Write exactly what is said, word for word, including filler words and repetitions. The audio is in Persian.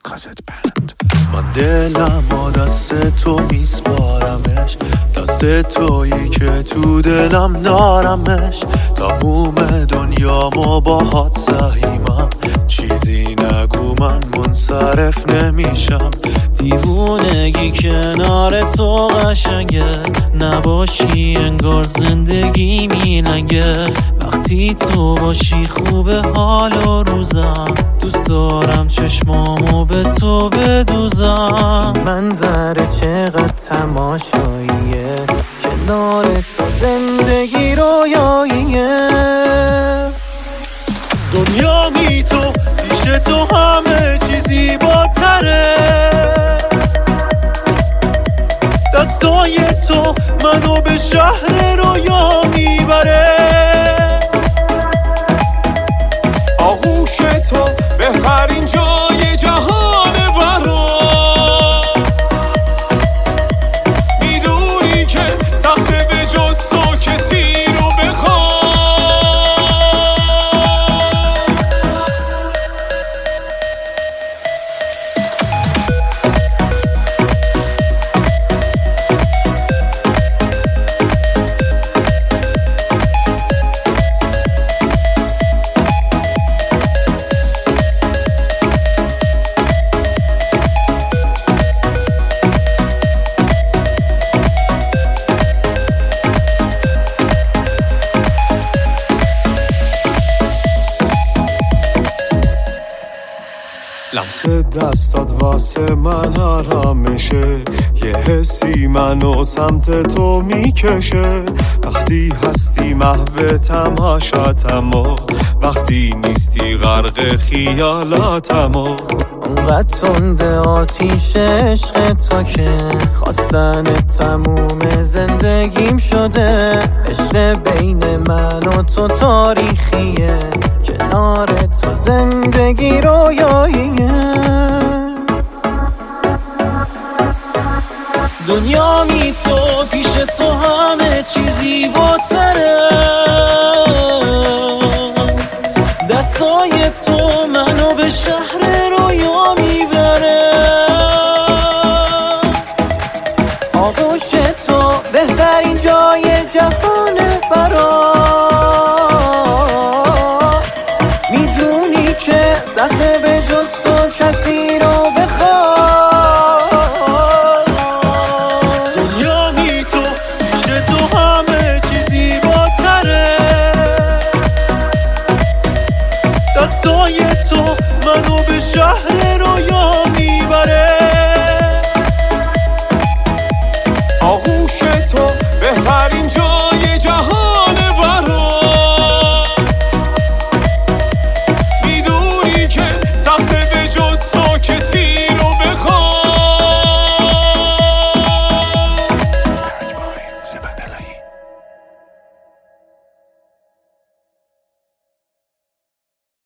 کاست بند. من دلم با دست تو میسپارمش، دست تویی که تو دلم دارمش. تموم دنیامو باهات سهیمم، چیزی نگو من منصرف نمیشم. دیوونگی کنار تو قشنگه، نباشی انگار زندگی میلنگه. وقتی تو باشی خوبه حال و روزم، دوست دارم چشمامو به تو بدوزم. منظره چقدر تماشاییه، کنار تو زندگی رویاییه. دنیا می تو پیش تو همه چیزی زیباتره، دستای تو منو به شهر رویا میبره. آغوش تو بهترین جای جهانه برام، میدونی که سخته به جز تو کسی رو بخوام. لمس دستات واسه من حرامشه، یه حسی منو سمت تو میکشه. وقتی هستی محو تماشاتم و وقتی نیستی غرق خیالاتم. و اونقدر تنده آتیش عشق تو که خواستن تموم زندگیم شده. عشق بین من و تو تاریخیه، کنار تو زندگی رویاییه. دنیا می تو پیش تو همه چیزی باتره، دستای تو منو به شهر رویا میبره. آغوش تو بهترین جای جهانه برام، میدونی که سخته به جز تو کسی رو بخوام. دنیا می تو پیش تو همه چیزی زیباتره، دستای تو منو به شهر رویا میبره. آغوش تو بهترین